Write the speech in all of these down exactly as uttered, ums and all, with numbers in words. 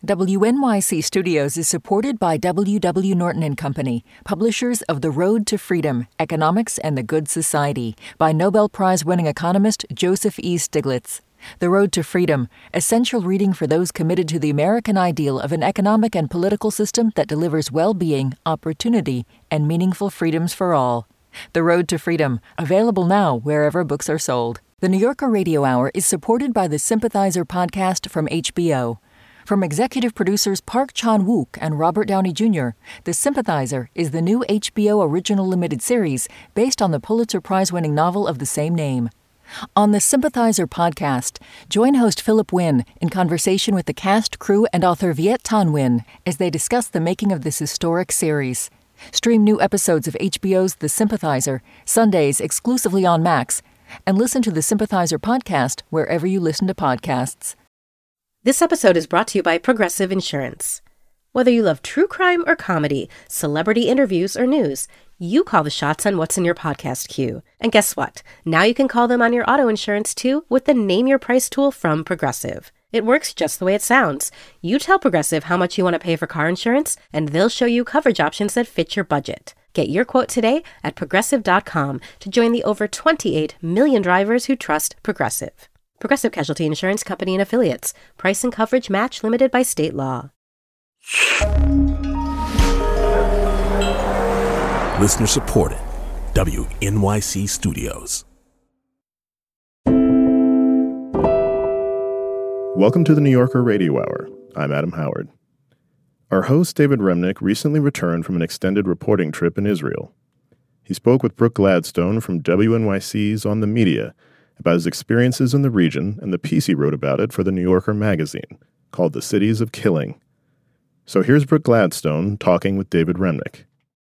W N Y C Studios is supported by W W. Norton and Company, publishers of The Road to Freedom, Economics and the Good Society, by Nobel Prize-winning economist Joseph E. Stiglitz. The Road to Freedom, essential reading for those committed to the American ideal of an economic and political system that delivers well-being, opportunity, and meaningful freedoms for all. The Road to Freedom, available now wherever books are sold. The New Yorker Radio Hour is supported by the Sympathizer podcast from H B O. From executive producers Park Chan-wook and Robert Downey Junior, The Sympathizer is the new H B O original limited series based on the Pulitzer Prize-winning novel of the same name. On the Sympathizer podcast, join host Philip Wynn in conversation with the cast, crew, and author Viet Thanh Nguyen as they discuss the making of this historic series. Stream new episodes of H B O's The Sympathizer, Sundays exclusively on Max, and listen to the Sympathizer podcast wherever you listen to podcasts. This episode is brought to you by Progressive Insurance. Whether you love true crime or comedy, celebrity interviews or news, you call the shots on what's in your podcast queue. And guess what? Now you can call them on your auto insurance too with the Name Your Price tool from Progressive. It works just the way it sounds. You tell Progressive how much you want to pay for car insurance, and they'll show you coverage options that fit your budget. Get your quote today at progressive dot com to join the over twenty-eight million drivers who trust Progressive. Progressive Casualty Insurance Company and Affiliates. Price and coverage match limited by state law. Listener supported. W N Y C Studios. Welcome to the New Yorker Radio Hour. I'm Adam Howard. Our host, David Remnick, recently returned from an extended reporting trip in Israel. He spoke with Brooke Gladstone from W N Y C's On the Media about his experiences in the region and the piece he wrote about it for the New Yorker magazine, called The Cities of Killing. So here's Brooke Gladstone talking with David Remnick.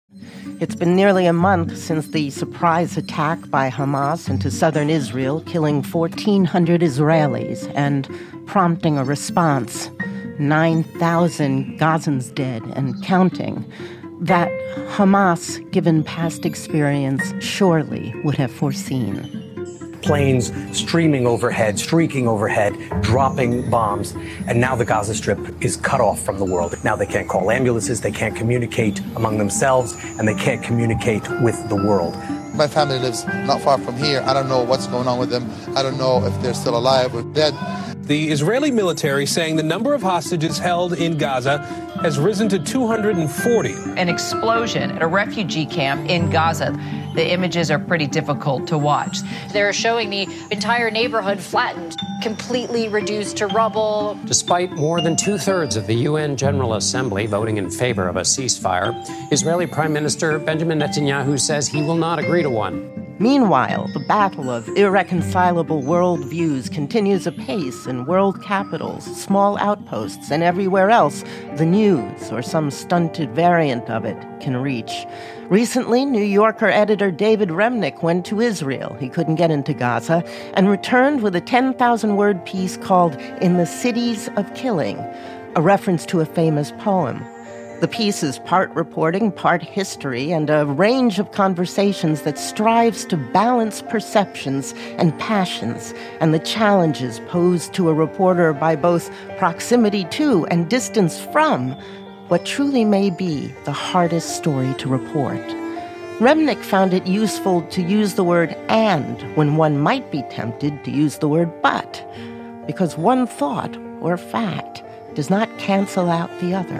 It's been nearly a month since the surprise attack by Hamas into southern Israel, killing fourteen hundred Israelis and prompting a response. nine thousand Gazans dead and counting. That Hamas, given past experience, surely would have foreseen. Planes streaming overhead, streaking overhead, dropping bombs. And now the Gaza Strip is cut off from the world. Now they can't call ambulances, they can't communicate among themselves, and they can't communicate with the world. My family lives not far from here. I don't know what's going on with them. I don't know if they're still alive or dead. The Israeli military saying the number of hostages held in Gaza has risen to two hundred forty. An explosion at a refugee camp in Gaza. The images are pretty difficult to watch. They're showing the entire neighborhood flattened, completely reduced to rubble. Despite more than two-thirds of the U N General Assembly voting in favor of a ceasefire, Israeli Prime Minister Benjamin Netanyahu says he will not agree to one. Meanwhile, the battle of irreconcilable worldviews continues apace in world capitals, small outposts, and everywhere else the news or some stunted variant of it can reach. Recently, New Yorker editor David Remnick went to Israel. He couldn't get into Gaza and returned with a ten thousand word piece called In the Cities of Killing, a reference to a famous poem. The piece is part reporting, part history, and a range of conversations that strives to balance perceptions and passions and the challenges posed to a reporter by both proximity to and distance from what truly may be the hardest story to report. Remnick found it useful to use the word and when one might be tempted to use the word but, because one thought or fact does not cancel out the other.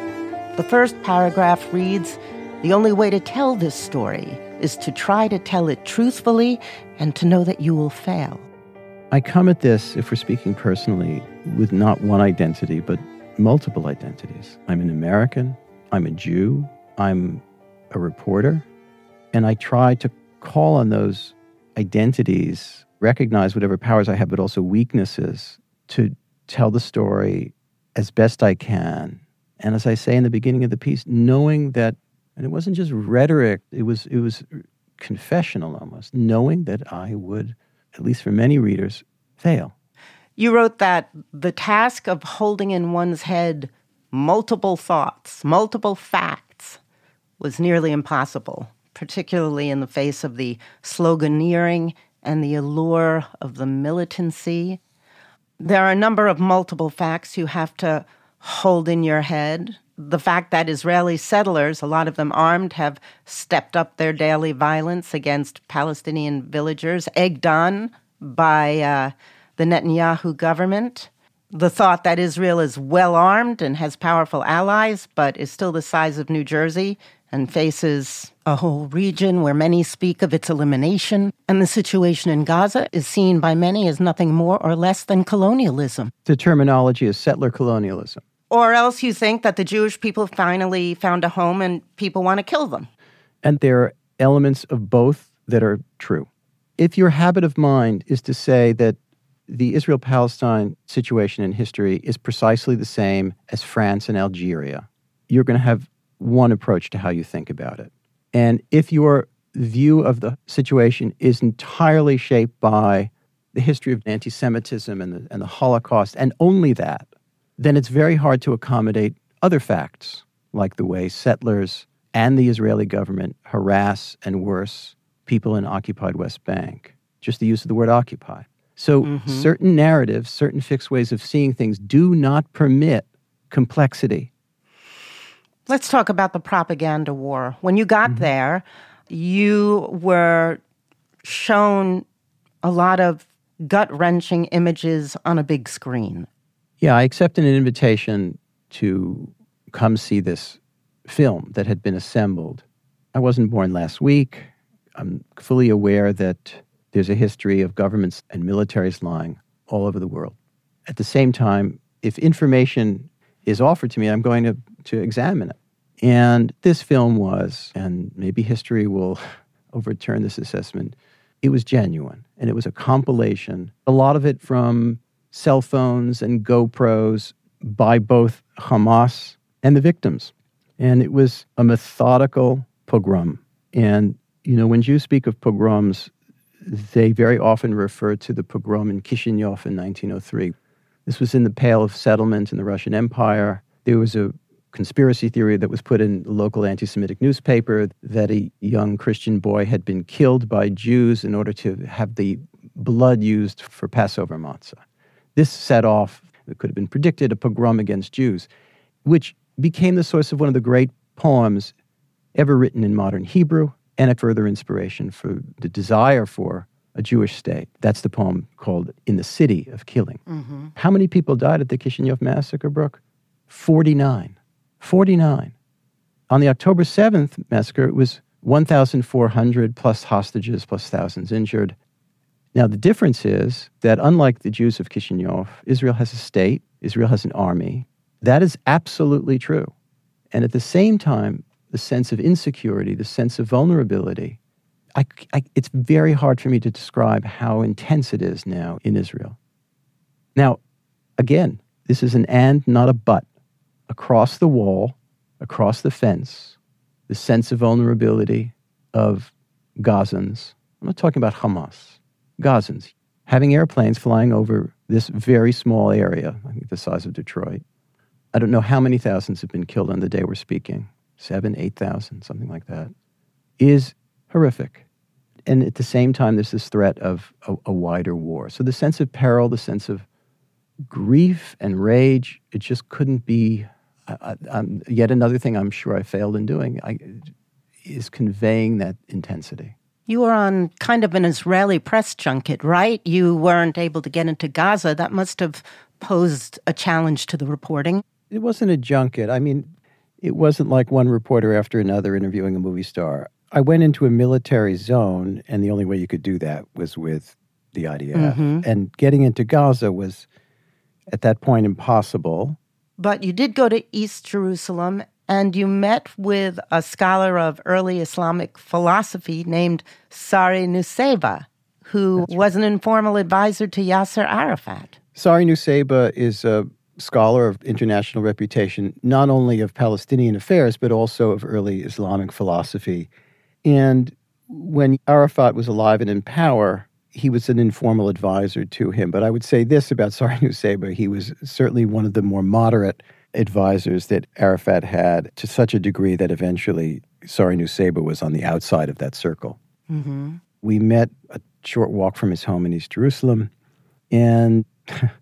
The first paragraph reads, "The only way to tell this story is to try to tell it truthfully and to know that you will fail." I come at this, if we're speaking personally, with not one identity, but multiple identities. I'm an American, I'm a Jew, I'm a reporter, and I try to call on those identities, recognize whatever powers I have, but also weaknesses, to tell the story as best I can. And as I say in the beginning of the piece, knowing that, and it wasn't just rhetoric, it was it was confessional almost, knowing that I would, at least for many readers, fail. You wrote that the task of holding in one's head multiple thoughts, multiple facts, was nearly impossible, particularly in the face of the sloganeering and the allure of the militancy. There are a number of multiple facts you have to hold in your head. The fact that Israeli settlers, a lot of them armed, have stepped up their daily violence against Palestinian villagers, egged on by uh, the Netanyahu government. The thought that Israel is well-armed and has powerful allies, but is still the size of New Jersey and faces a whole region where many speak of its elimination. And the situation in Gaza is seen by many as nothing more or less than colonialism. The terminology is settler colonialism. Or else you think that the Jewish people finally found a home and people want to kill them. And there are elements of both that are true. If your habit of mind is to say that the Israel-Palestine situation in history is precisely the same as France and Algeria, you're going to have one approach to how you think about it. And if your view of the situation is entirely shaped by the history of anti-Semitism and the, and the Holocaust, and only that, then it's very hard to accommodate other facts, like the way settlers and the Israeli government harass and worse people in occupied West Bank. Just the use of the word occupy. So mm-hmm. certain narratives, certain fixed ways of seeing things do not permit complexity. Let's talk about the propaganda war. When you got mm-hmm. there, you were shown a lot of gut-wrenching images on a big screen. Yeah, I accepted an invitation to come see this film that had been assembled. I wasn't born last week. I'm fully aware that there's a history of governments and militaries lying all over the world. At the same time, if information is offered to me, I'm going to, to examine it. And this film was, and maybe history will overturn this assessment, it was genuine. And it was a compilation, a lot of it from cell phones and GoPros by both Hamas and the victims. And it was a methodical pogrom. And, you know, when Jews speak of pogroms, they very often refer to the pogrom in Kishinev in nineteen oh three. This was in the Pale of Settlement in the Russian Empire. There was a conspiracy theory that was put in a local anti-Semitic newspaper that a young Christian boy had been killed by Jews in order to have the blood used for Passover matzah. This set off, it could have been predicted, a pogrom against Jews, which became the source of one of the great poems ever written in modern Hebrew, and a further inspiration for the desire for a Jewish state. That's the poem called In the City of Killing. Mm-hmm. How many people died at the Kishinev massacre, Brooke? forty-nine. forty-nine. On the October seventh massacre, it was one thousand four hundred plus hostages, plus thousands injured. Now, the difference is that unlike the Jews of Kishinev, Israel has a state, Israel has an army. That is absolutely true. And at the same time, the sense of insecurity, the sense of vulnerability, I, I, it's very hard for me to describe how intense it is now in Israel. Now, again, this is an and, not a but. Across the wall, across the fence, the sense of vulnerability of Gazans, I'm not talking about Hamas, Gazans, having airplanes flying over this very small area, I think the size of Detroit. I don't know how many thousands have been killed on the day we're speaking, seven, eight thousand, something like that, is horrific. And at the same time, there's this threat of a, a wider war. So the sense of peril, the sense of grief and rage, it just couldn't be, I, I, yet another thing I'm sure I failed in doing, I, is conveying that intensity. You were on kind of an Israeli press junket, right? You weren't able to get into Gaza. That must have posed a challenge to the reporting. It wasn't a junket. I mean, it wasn't like one reporter after another interviewing a movie star. I went into a military zone, and the only way you could do that was with the I D F. Mm-hmm. And getting into Gaza was, at that point, impossible. But you did go to East Jerusalem, and you met with a scholar of early Islamic philosophy named Sari Nusseibeh, who right. was an informal advisor to Yasser Arafat. Sari Nusseibeh is a scholar of international reputation, not only of Palestinian affairs, but also of early Islamic philosophy. And when Arafat was alive and in power, he was an informal advisor to him. But I would say this about Sari Nusseibeh, he was certainly one of the more moderate advisors that Arafat had, to such a degree that eventually Sari Nusseibeh was on the outside of that circle. Mm-hmm. We met a short walk from his home in East Jerusalem, and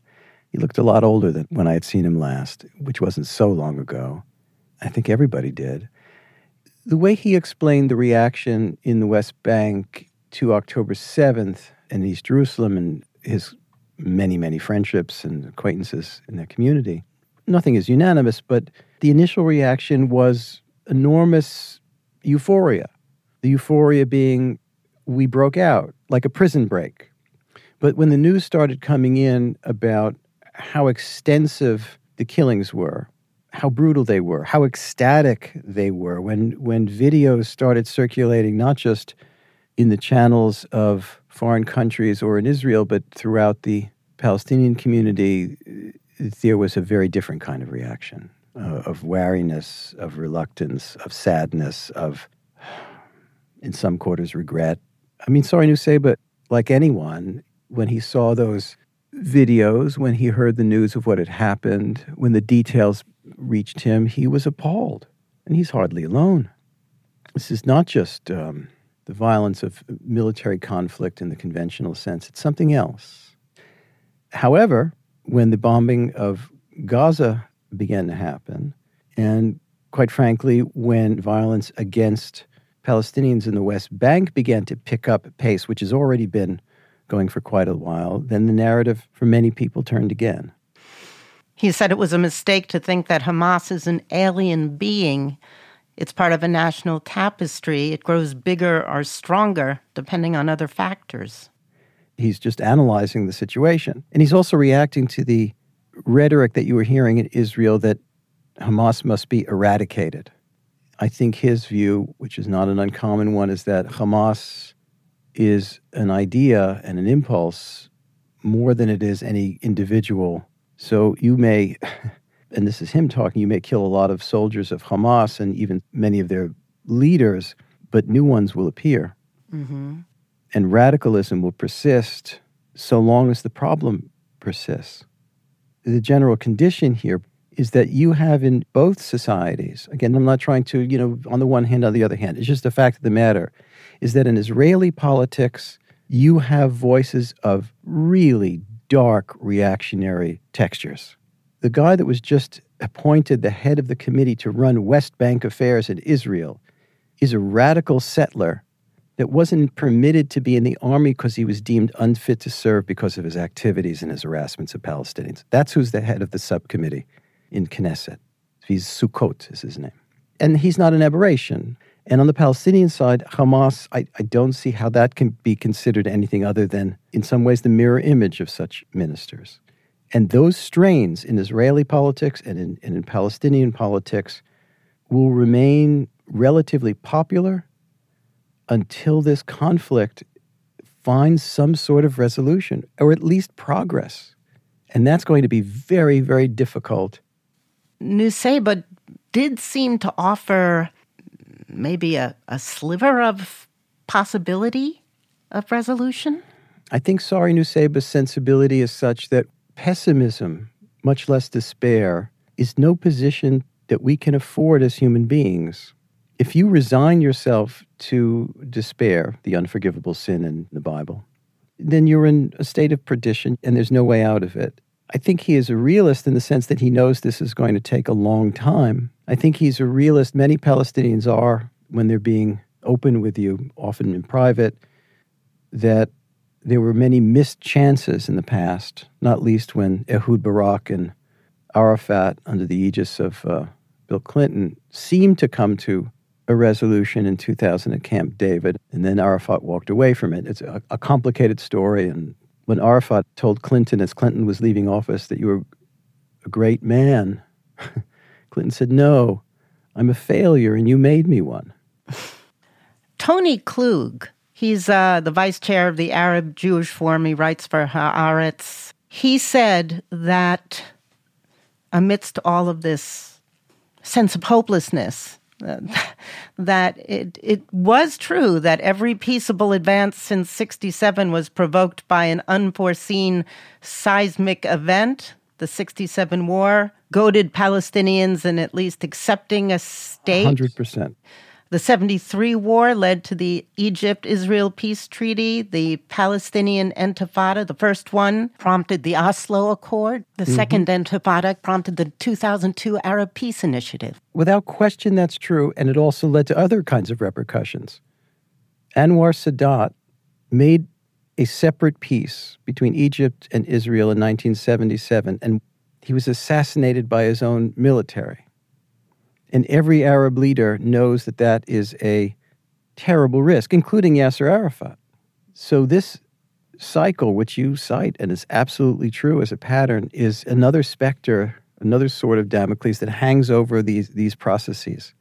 He looked a lot older than when I had seen him last, which wasn't so long ago. I think everybody did. The way he explained the reaction in the West Bank to October seventh in East Jerusalem and his many, many friendships and acquaintances in that community, nothing is unanimous, but the initial reaction was enormous euphoria. The euphoria being, we broke out, like a prison break. But when the news started coming in about how extensive the killings were, how brutal they were, how ecstatic they were, when when videos started circulating, not just in the channels of foreign countries or in Israel, but throughout the Palestinian community, there was a very different kind of reaction, uh, of wariness, of reluctance, of sadness, of, in some quarters, regret. I mean, Sari Nusseibeh, like anyone, when he saw those videos, when he heard the news of what had happened, when the details reached him, he was appalled. And he's hardly alone. This is not just um, the violence of military conflict in the conventional sense. It's something else. However, when the bombing of Gaza began to happen, and quite frankly, when violence against Palestinians in the West Bank began to pick up pace, which has already been going for quite a while, then the narrative for many people turned again. He said it was a mistake to think that Hamas is an alien being. It's part of a national tapestry. It grows bigger or stronger depending on other factors. He's just analyzing the situation. And he's also reacting to the rhetoric that you were hearing in Israel that Hamas must be eradicated. I think his view, which is not an uncommon one, is that Hamas is an idea and an impulse more than it is any individual. So you may, and this is him talking, you may kill a lot of soldiers of Hamas and even many of their leaders, but new ones will appear. Mm-hmm. And radicalism will persist so long as the problem persists. The general condition here is that you have in both societies, again, I'm not trying to, you know, on the one hand, on the other hand, it's just the fact of the matter, is that in Israeli politics, you have voices of really dark reactionary textures. The guy that was just appointed the head of the committee to run West Bank affairs in Israel is a radical settler that wasn't permitted to be in the army because he was deemed unfit to serve because of his activities and his harassments of Palestinians. That's who's the head of the subcommittee in Knesset. He's Sukkot is his name. And he's not an aberration. And on the Palestinian side, Hamas, I, I don't see how that can be considered anything other than, in some ways, the mirror image of such ministers. And those strains in Israeli politics and in, and in Palestinian politics will remain relatively popular until this conflict finds some sort of resolution, or at least progress. And that's going to be very, very difficult. Nusseibeh did seem to offer maybe a, a sliver of possibility of resolution. I think Sari Nusseibeh's sensibility is such that pessimism, much less despair, is no position that we can afford as human beings. If you resign yourself to despair, the unforgivable sin in the Bible, then you're in a state of perdition and there's no way out of it. I think he is a realist in the sense that he knows this is going to take a long time. I think he's a realist. Many Palestinians are when they're being open with you, often in private, that there were many missed chances in the past, not least when Ehud Barak and Arafat, under the aegis of uh, Bill Clinton, seemed to come to a resolution in two thousand at Camp David, and then Arafat walked away from it. It's a, a complicated story, and when Arafat told Clinton as Clinton was leaving office that you were a great man, Clinton said, "No, I'm a failure and you made me one." Tony Klug, he's uh, the vice chair of the Arab Jewish Forum. He writes for Haaretz. He said that amidst all of this sense of hopelessness, uh, that it, it was true that every peaceable advance since sixty-seven was provoked by an unforeseen seismic event. The sixty-seven war goaded Palestinians in at least accepting a state. one hundred percent. The seventy-three war led to the Egypt-Israel peace treaty. The Palestinian Intifada, the first one, prompted the Oslo Accord. The mm-hmm. second Intifada prompted the two thousand two Arab Peace Initiative. Without question, that's true, and it also led to other kinds of repercussions. Anwar Sadat made a separate peace between Egypt and Israel in nineteen seventy-seven, and he was assassinated by his own military. And every Arab leader knows that that is a terrible risk, including Yasser Arafat. So this cycle, which you cite and is absolutely true as a pattern, is another specter, another sort of Damocles that hangs over these, these processes.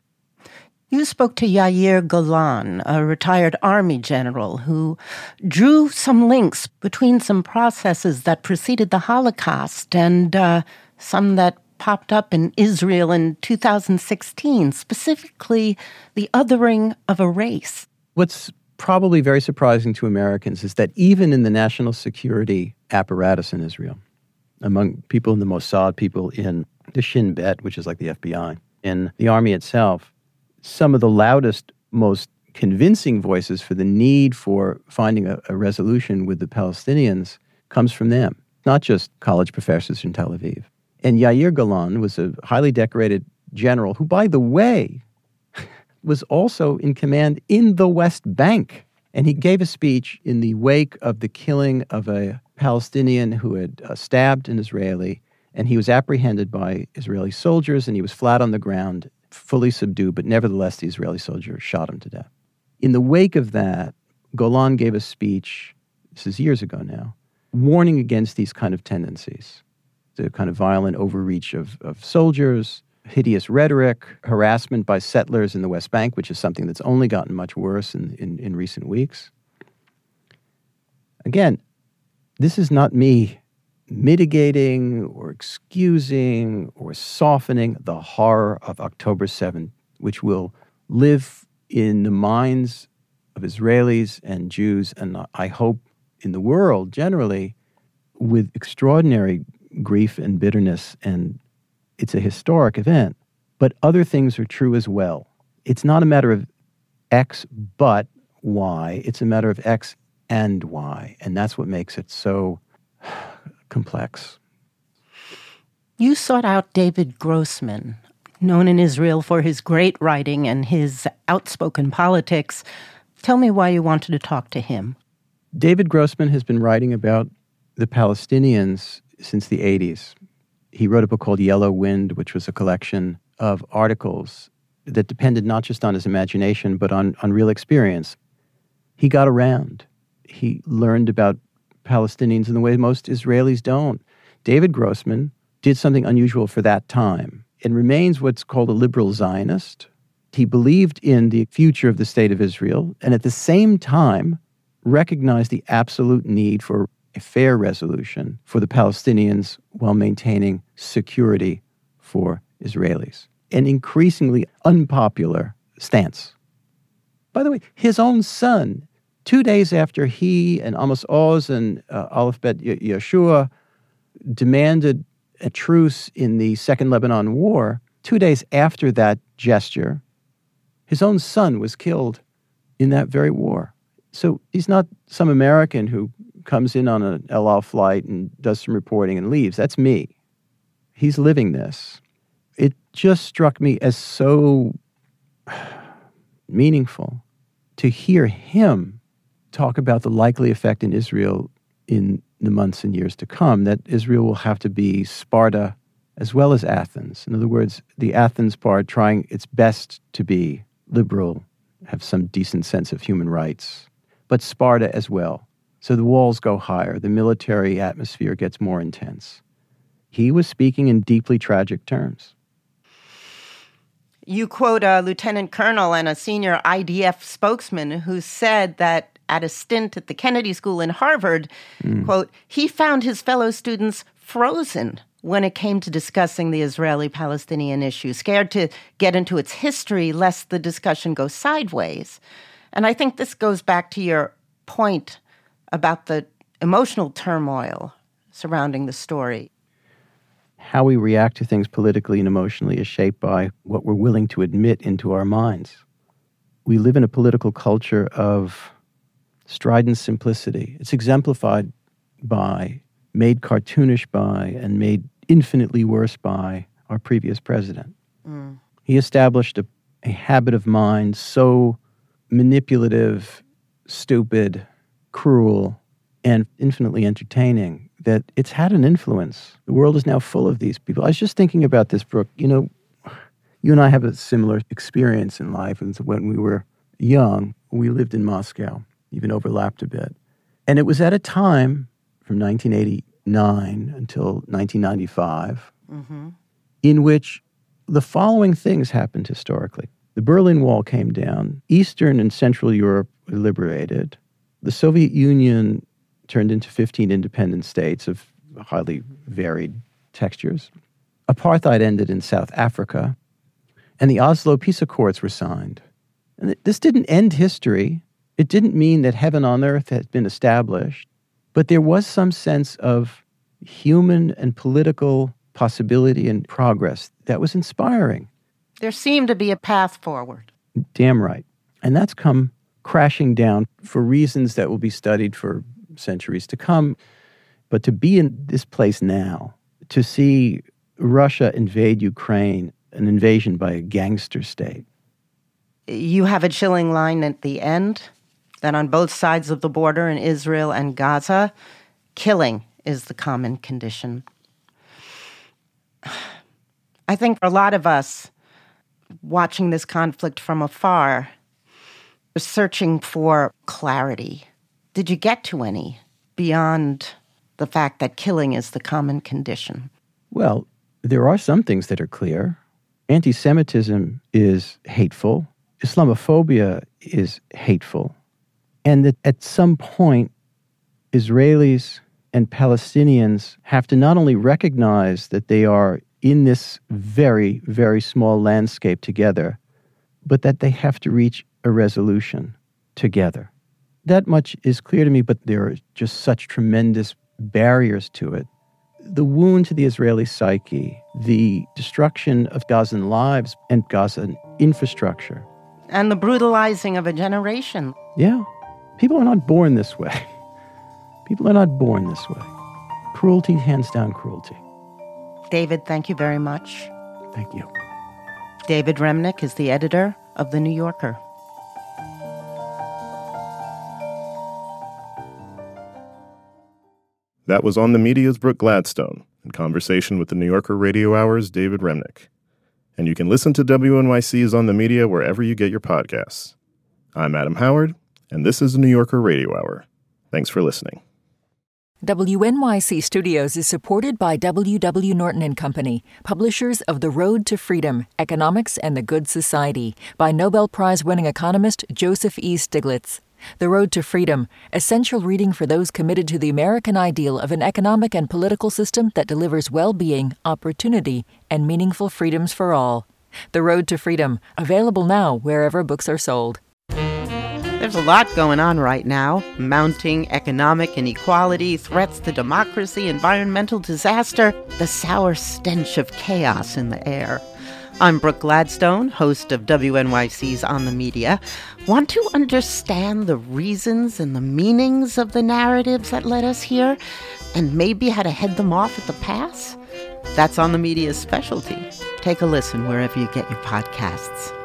You spoke to Yair Golan, a retired army general who drew some links between some processes that preceded the Holocaust and uh, some that popped up in Israel in two thousand sixteen, specifically the othering of a race. What's probably very surprising to Americans is that even in the national security apparatus in Israel, among people in the Mossad, people in the Shin Bet, which is like the F B I, in the army itself, some of the loudest, most convincing voices for the need for finding a, a resolution with the Palestinians comes from them, not just college professors in Tel Aviv. And Yair Golan was a highly decorated general who, by the way, was also in command in the West Bank. And he gave a speech in the wake of the killing of a Palestinian who had uh, stabbed an Israeli, and he was apprehended by Israeli soldiers, and he was flat on the ground, fully subdued, but nevertheless the Israeli soldier shot him to death. In the wake of that, Golan gave a speech, this is years ago now, warning against these kind of tendencies. The kind of violent overreach of, of soldiers, hideous rhetoric, harassment by settlers in the West Bank, which is something that's only gotten much worse in, in, in recent weeks. Again, this is not me mitigating or excusing or softening the horror of October seventh, which will live in the minds of Israelis and Jews, and I hope in the world generally, with extraordinary grief and bitterness, and it's a historic event. But other things are true as well. It's not a matter of X but Y. It's a matter of X and Y, and that's what makes it so complex. You sought out David Grossman, known in Israel for his great writing and his outspoken politics. Tell me why you wanted to talk to him. David Grossman has been writing about the Palestinians since the eighties. He wrote a book called Yellow Wind, which was a collection of articles that depended not just on his imagination, but on, on real experience. He got around. He learned about Palestinians in the way most Israelis don't. David Grossman did something unusual for that time and remains what's called a liberal Zionist. He believed in the future of the state of Israel and at the same time recognized the absolute need for a fair resolution for the Palestinians while maintaining security for Israelis. An increasingly unpopular stance. By the way, his own son, two days after he and Amos Oz and uh, Aleph Bet Yeshua demanded a truce in the Second Lebanon War, two days after that gesture, his own son was killed in that very war. So he's not some American who comes in on an El Al flight and does some reporting and leaves. That's me. He's living this. It just struck me as so meaningful to hear him talk about the likely effect in Israel in the months and years to come, that Israel will have to be Sparta as well as Athens. In other words, the Athens part trying its best to be liberal, have some decent sense of human rights, but Sparta as well. So the walls go higher, the military atmosphere gets more intense. He was speaking in deeply tragic terms. You quote a lieutenant colonel and a senior I D F spokesman who said that at a stint at the Kennedy School in Harvard, mm. quote, he found his fellow students frozen when it came to discussing the Israeli-Palestinian issue, scared to get into its history lest the discussion go sideways. And I think this goes back to your point about the emotional turmoil surrounding the story. How we react to things politically and emotionally is shaped by what we're willing to admit into our minds. we live in a political culture of strident simplicity. It's exemplified by, made cartoonish by, and made infinitely worse by our previous president. Mm. He established a, a habit of mind so manipulative, stupid, cruel, and infinitely entertaining that it's had an influence. The world is now full of these people. I was just thinking about this, Brooke. You know, you and I have a similar experience in life. And when we were young, we lived in Moscow, even overlapped a bit. And it was at a time from nineteen eighty-nine until nineteen ninety-five mm-hmm. in which the following things happened historically. The Berlin Wall came down. Eastern and Central Europe were liberated. The Soviet Union turned into fifteen independent states of highly varied textures. Apartheid ended in South Africa. And the Oslo Peace Accords were signed. And this didn't end history. It didn't mean that heaven on earth had been established. But there was some sense of human and political possibility and progress that was inspiring. There seemed to be a path forward. Damn right. And that's come crashing down for reasons that will be studied for centuries to come. But to be in this place now, to see Russia invade Ukraine, an invasion by a gangster state. You have a chilling line at the end that on both sides of the border in Israel and Gaza, killing is the common condition. I think for a lot of us, watching this conflict from afar, are searching for clarity. Did you get to any beyond the fact that killing is the common condition? Well, there are some things that are clear. Anti-Semitism is hateful. Islamophobia is hateful. And that at some point, Israelis and Palestinians have to not only recognize that they are in this very, very small landscape together, but that they have to reach a resolution together. That much is clear to me, but there are just such tremendous barriers to it. The wound to the Israeli psyche, the destruction of Gazan lives and Gazan infrastructure. And the brutalizing of a generation. Yeah. People are not born this way. People are not born this way. Cruelty, hands down cruelty. David, thank you very much. Thank you. David Remnick is the editor of The New Yorker. That was On the Media's Brooke Gladstone, in conversation with The New Yorker Radio Hour's David Remnick. And you can listen to W N Y C's On the Media wherever you get your podcasts. I'm Adam Howard, and this is The New Yorker Radio Hour. Thanks for listening. W N Y C Studios is supported by W W. Norton and Company, publishers of The Road to Freedom, Economics and the Good Society, by Nobel Prize-winning economist Joseph E. Stiglitz. The Road to Freedom, essential reading for those committed to the American ideal of an economic and political system that delivers well-being, opportunity, and meaningful freedoms for all. The Road to Freedom, available now wherever books are sold. There's a lot going on right now. Mounting economic inequality, threats to democracy, environmental disaster, the sour stench of chaos in the air. I'm Brooke Gladstone, host of W N Y C's On the Media. Want to understand the reasons and the meanings of the narratives that led us here, and maybe how to head them off at the pass? That's On the Media's specialty. Take a listen wherever you get your podcasts.